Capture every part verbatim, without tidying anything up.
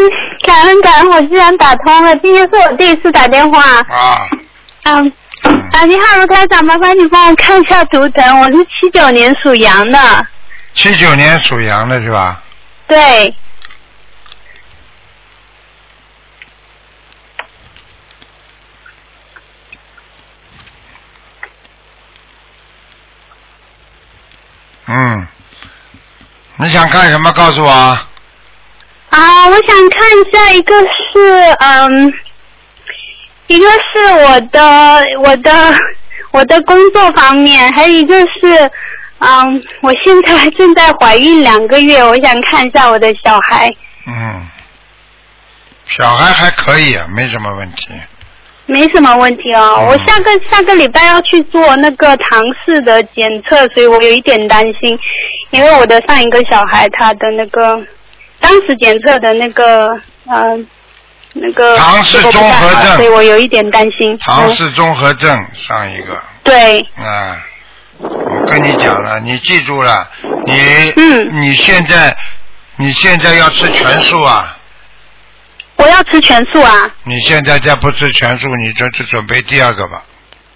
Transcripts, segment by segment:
感恩感恩，我居然打通了，今天是我第一次打电话。 啊。 嗯。啊，你好，卢台长，麻烦你帮我看一下图腾，我是七九年属羊的。 七九年属羊的是吧？ 对。 嗯，你想看什么？告诉我。 啊，我想看一下，一个是嗯，一个是我的我的我的工作方面，还有一个是嗯，我现在正在怀孕两个月，我想看一下我的小孩。 嗯，小孩还可以啊，没什么问题。 没什么问题哦，嗯、我下个下个礼拜要去做那个唐氏的检测，所以我有一点担心，因为我的上一个小孩他的那个当时检测的那个呃那个唐氏综合症， 所以我有一点担心。 唐氏综合症、嗯、上一个。 对。 啊，我跟你讲了，你记住了，你嗯， 你现在你现在要吃全素啊。 我要吃全素啊！ 你现在再不吃全素，你就去准备第二个吧。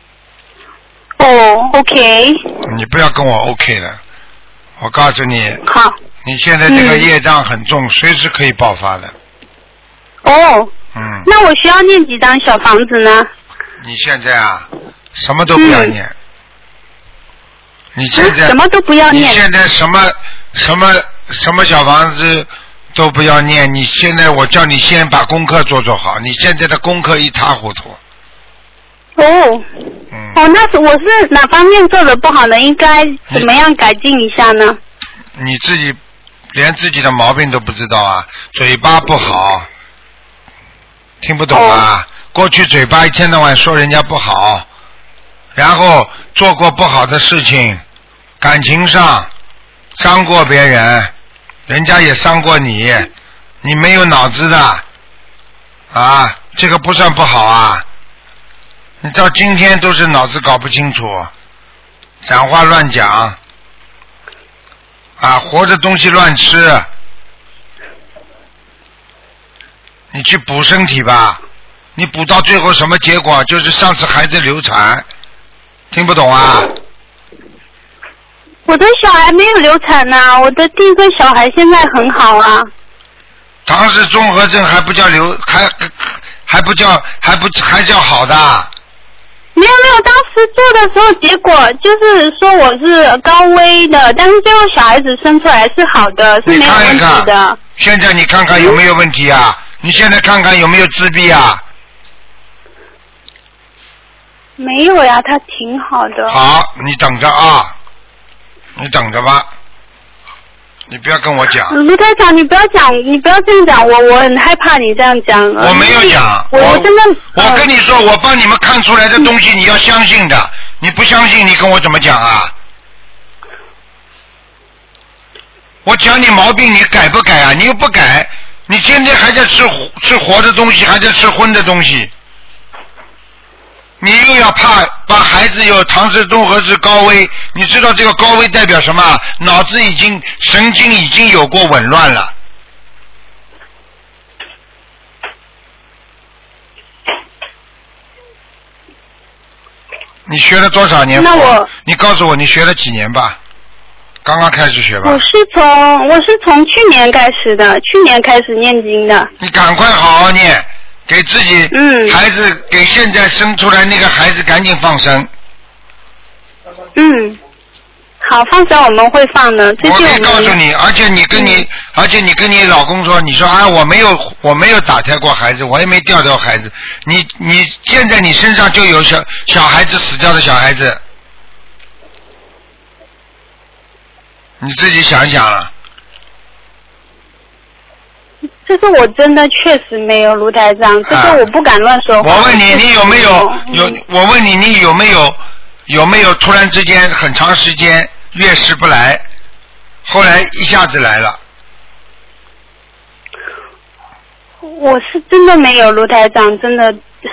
哦 ，OK。 你不要跟我 OK 了，我告诉你。 好。 你现在这个业障很重，嗯、随时可以爆发的。 哦。 嗯。 那我需要念几张小房子呢？ 你现在啊，什么都不要念。嗯、你现在、 啊、什么都不要念。 你现在什么什么什么小房子？都不要念，你现在我叫你先把功课做做好，你现在的功课一塌糊涂。 哦，嗯，哦，那是我是哪方面做的不好呢？应该怎么样改进一下呢？ 你自己连自己的毛病都不知道啊，嘴巴不好，听不懂啊？哦、过去嘴巴一天到晚说人家不好，然后做过不好的事情，感情上伤过别人。人家也伤过你，你没有脑子的啊，这个不算不好啊。你到今天都是脑子搞不清楚，讲话乱讲，啊，活的东西乱吃，你去补身体吧，你补到最后什么结果？就是上次孩子流产，听不懂啊？ 我的小孩没有流产呐、啊，我的第一个小孩现在很好啊。 唐氏综合症还不叫流，还还不叫还不还叫好的。 没有没有，当时做的时候结果就是说我是高危的，但是最后小孩子生出来是好的，是没有问题的。 你看一看现在你看看有没有问题啊？嗯、你现在看看有没有自闭啊？ 没有呀，他挺好的。 好，你等着啊。你等着吧，你不要跟我讲。 卢台长，你不要讲，你不要这样讲，我我很害怕你这样讲。 我没有讲， 我我真的。 我跟你说，我帮你们看出来的东西，你要相信的。你不相信，你跟我怎么讲啊？我讲你毛病，你改不改啊？你又不改，你天天还在吃吃活的东西，还在吃荤的东西。你又要怕把孩子有唐氏综合症高危，你知道这个高危代表什么？脑子已经神经已经有过紊乱了。你学了多少年？ 那我你告诉我，你学了几年吧？刚刚开始学吧。 我是从我是从去年开始的，去年开始念经的。 你赶快好好念。给自己孩子、嗯、给现在生出来那个孩子赶紧放生。 嗯，好，放生我们会放的。最近我可以告诉你，而且你跟你、嗯，而且你跟你老公说，你说啊，我没有我没有打胎过孩子，我也没掉掉孩子。你你现在你身上就有小小孩子死掉的小孩子，你自己想一想了。 这是我真的确实没有，卢台长，这个我不敢乱说话。 我问你，你有没有有？我问你，你有没有有没有突然之间很长时间月事不来，后来一下子来了？ 我是真的没有，卢台长，真的，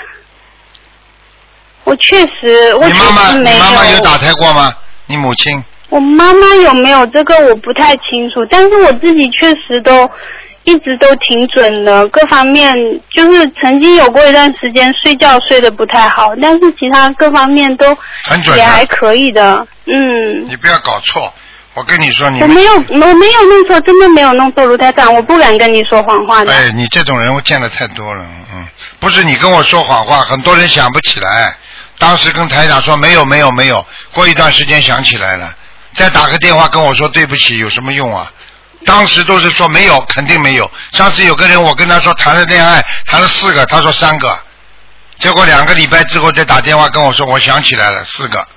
我确实，我确实没有。 你妈妈，你妈妈有打胎过吗？你母亲？ 我妈妈有没有这个我不太清楚，但是我自己确实都。 一直都挺准的，各方面就是曾经有过一段时间睡觉睡得不太好，但是其他各方面都很准， 也还可以的。嗯。 你不要搞错，我跟你说，你我没有，我没有弄错，真的没有弄错，卢台长，我不敢跟你说谎话的。 哎，你这种人我见的太多了，嗯，不是你跟我说谎话，很多人想不起来。当时跟台长说没有没有没有，过一段时间想起来了，再打个电话跟我说对不起，有什么用啊？当时都是说没有，肯定没有。上次有个人我跟他说谈了恋爱，谈了四个，他说三个，结果两个礼拜之后再打电话跟我说我想起来了，四个。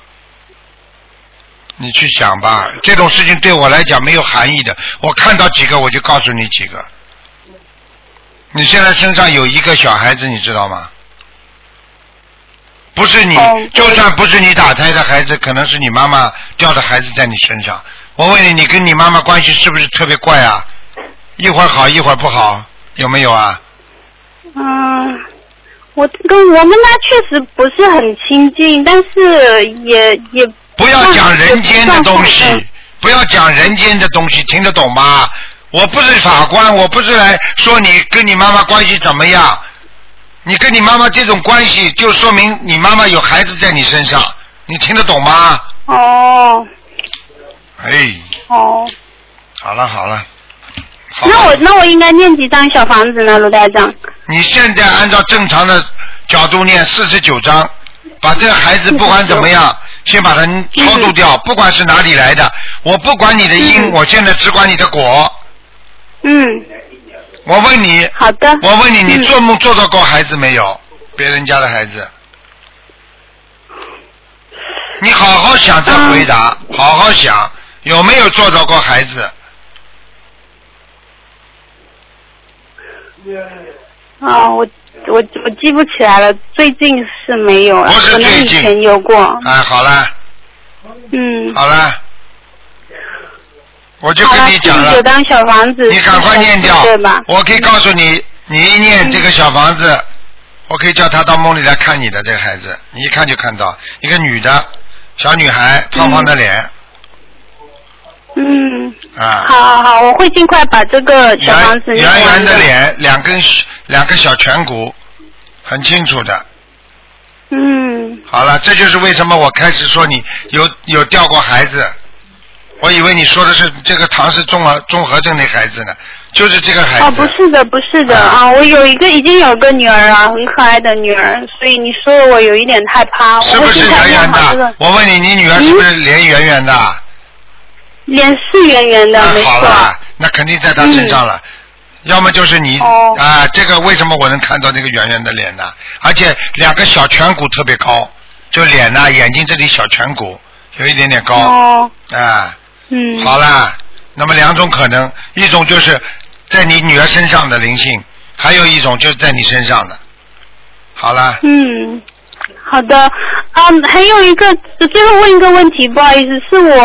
你去想吧，这种事情对我来讲没有含义的，我看到几个我就告诉你几个。你现在身上有一个小孩子，你知道吗？不是你，就算不是你打胎的孩子，可能是你妈妈掉的孩子在你身上。我问你，你跟你妈妈关系是不是特别怪啊？一会儿好一会儿不好，有没有啊？ 嗯，我跟我们家确实不是很亲近，但是也也不要讲人间的东西，不要讲人间的东西，听得懂吗？我不是法官，我不是来说你跟你妈妈关系怎么样。你跟你妈妈这种关系，就说明你妈妈有孩子在你身上，你听得懂吗？ 哦。 哎。 哦。 好了好了。好那我那我应该念几张小房子呢，卢台长？ 你现在按照正常的角度念四十九章，把这个孩子不管怎么样，先把它超度掉，嗯、不管是哪里来的，我不管你的因，嗯、我现在只管你的果。 嗯。 我问你， 好的。 我问你，你做梦做到过孩子没有？嗯、别人家的孩子，你好好想再回答，嗯、好好想，有没有做到过孩子？ 啊，我我我记不起来了，最近是没有了， 不是最近， 可能以前有过。 哎，好了。 嗯。 好了。我就跟你讲了， 九张小房子， 你赶快念掉， 对吧？ 我可以告诉你，你一念这个小房子，嗯、我可以叫他到梦里来看你的这个孩子，你一看就看到一个女的小女孩，胖胖的脸。 嗯。 啊。 好好好，我会尽快把这个小房子念完。 圆圆的脸，两根两个小颧骨，很清楚的。 嗯。 好了，这就是为什么我开始说你有有掉过孩子。我以为你说的是这个唐氏综合综合症那孩子呢，就是这个孩子。 哦，不是的，不是的啊，啊我有一个已经有个女儿啊，很可爱的女儿，所以你说的我有一点害怕。 是不是圆圆的？我问你，你女儿是不是脸圆圆的？嗯、 脸是圆圆的，没错。 好了，那肯定在她身上了。嗯、要么就是你、哦、啊，这个为什么我能看到那个圆圆的脸呢？而且两个小颧骨特别高，就脸呐、眼睛这里小颧骨有一点点高。 哦。 啊。 嗯， 好啦，那么两种可能，一种就是在你女儿身上的灵性，还有一种就是在你身上的。好啦。 嗯，好的，嗯，还有一个，最后问一个问题，不好意思，是我。